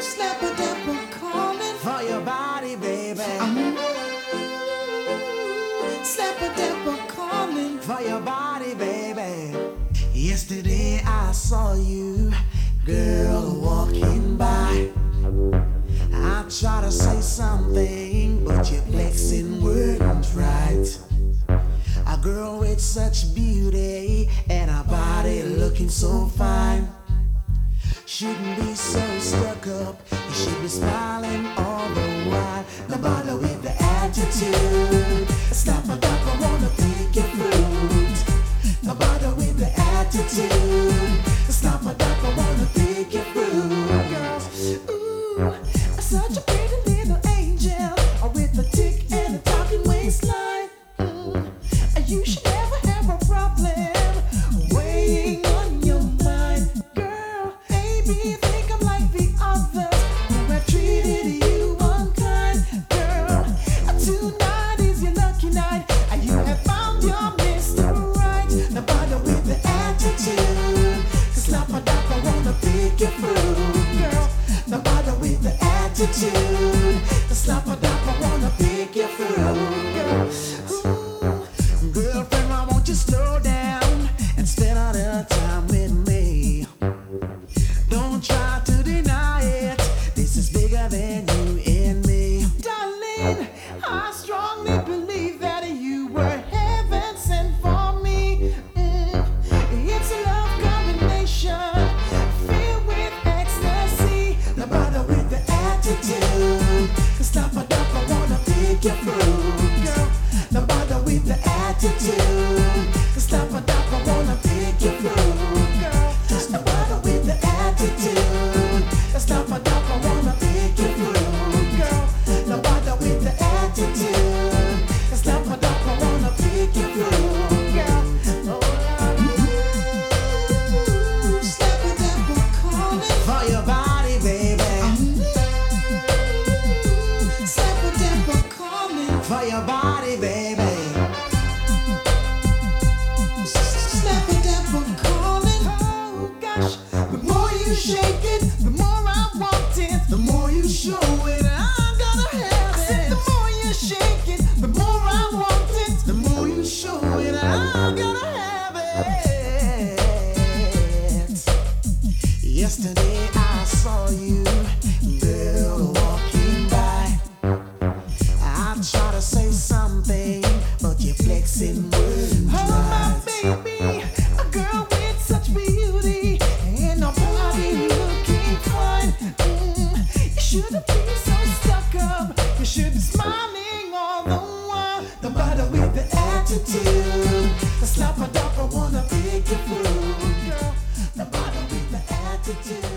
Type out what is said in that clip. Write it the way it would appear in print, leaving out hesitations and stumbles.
Slap a dapper calling for your body, baby. Slap a dapper calling For your body, baby. Yesterday I saw you, girl, walking by. I try to say something, but your flexing weren't right. A girl with such beauty and a body looking so fine. Shouldn't be so stuck up, you should be smiling all the while. No bother with the attitude. Stop a duck, I wanna pick your fruit. No bother with the attitude. Stop a duck, I wanna pick your fruit. Girls, ooh, such a pretty little angel with a tick and a talking waistline. You should never have a problem weighing on your mind. Girl, maybe you think I'm like the others who have treated you unkind. Girl, tonight is your lucky night and you have found your Mr. Right. Now bother with the attitude, 'cause slap a dap, I wanna pick your fruit. Girl, now bother with the attitude, 'cause slap a dap, I wanna pick your fruit. Girl, girlfriend, why won't you slow down and spend all the time with me? Don't try to deny it, this is bigger than you and me. Darling, I strongly believe that you were heaven sent for me. It's a love combination filled with ecstasy. Now bother with the attitude, 'cause stop a duck, I wanna pick your fruit. Girl, now bother with the attitude, 'cause stop a duck, I wanna pick your fruit. Girl, just now bother with the attitude, 'cause stop a duck, I wanna pick your fruit. Girl, now bother with the attitude, 'cause stop a duck, I wanna pick your fruit. Girl, Slap a dapper calling for your body, baby. Slap a dapper calling For your body, baby. Slap a dapper calling. Oh gosh, The more you shake it, the more I want it. the more you show it, I'm gonna have I said it. the more you shake it, the more I want it. The more you show it, I'm gonna have it. Yesterday I saw you, girl, walking by. I try to say something, but you're flexing words. Oh my baby, a girl with such beauty and a body looking fine. You shouldn't be so stuck up. You should be smiling all the while. No matter with the attitude, the slap a dap, I wanna pick your fruit. Girl, No matter with the attitude.